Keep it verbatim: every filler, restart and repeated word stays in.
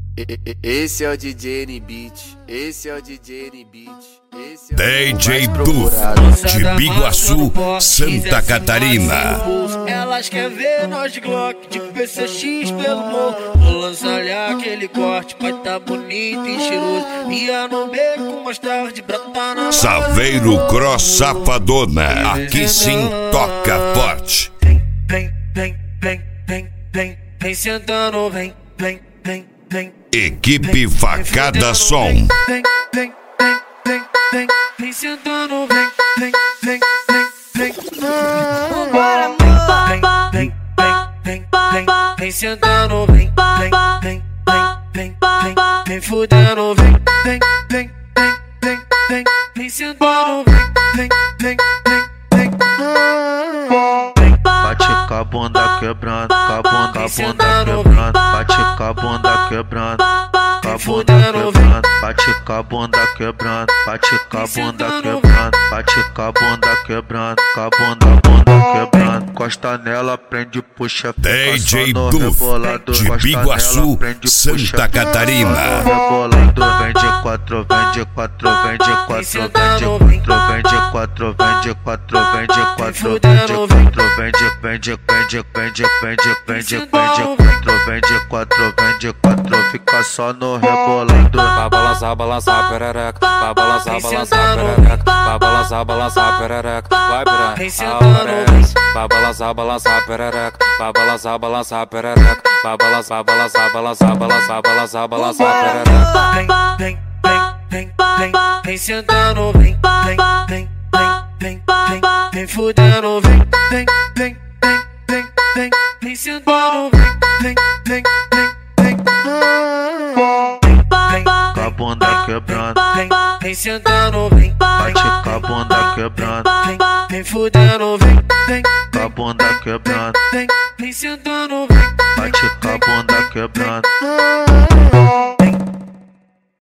Esse é o D J N-Beat, esse é o D J N-Beat, esse é o D J Duf, de Biguaçu, Santa Catarina. Elas querem ver nós de Glock, de P C X pelo morro. Vou lançar-lhe aquele corte, pai tá bonito e cheiroso. Ia no beco, mais tarde, brota na Saveiro Cross Safadona, aqui sim toca forte. Vem, vem, vem, vem, vem, vem sentando, vem, vem, vem, vem. Equipe Facada Som. Vem, vem, vem, vem, vem, vem sentando, vem, vem, vem, vem, vem. Vambora, amor. Vem, vem, vem, vem, vem, vem sentando, vem, vem, vem, vem, vem, vem, vem fudendo, vem, vem, vem, vem, vem, vem, vem sentando, vem, vem, vem, vem, vem. Bate com a bunda quebrando, com a bunda, com a bunda quebrando. Bate com a bunda quebrando, com a bunda quebrando. Bate com a bunda quebrando, bate com a bunda quebrando. Bate com a bunda quebrando, com a bunda, bunda quebrando. Costa nela, prende, puxa, D J Duf, de Biguaçu, Santa Catarina. Rebolado, vende quatro, vende quatro, vende quatro, vende quatro, vende quatro, vende quatro, vende quatro, vende quatro, vende Vende, vende, vende, vende, vende, vende quatro, vende quatro, vende quatro, fica só no rebolado. Vai balançar, balançar perereca, vai balançar, balançar perereca, vai balançar, balançar perereca, vai piranha, vai balançar, balançar perereca, vai balançar, balançar perereca, vai balançar, balançar, balançar, balançar, balançar, balançar perereca. Vem, vem, vem, vem, vem, vem sentando, vem, vem, vem, vem, vem, vem fudendo, vem, vem, vem, vem, vem, vem, vem sentando, vem, vem, vem, vem, vem, com a bunda quebrando, vem, vem sentando, vem, bate com a bunda quebrando, vem, vem fudendo, vem, vem, com a bunda quebrando, vem, vem sentando, vem, bate com a bunda quebrando.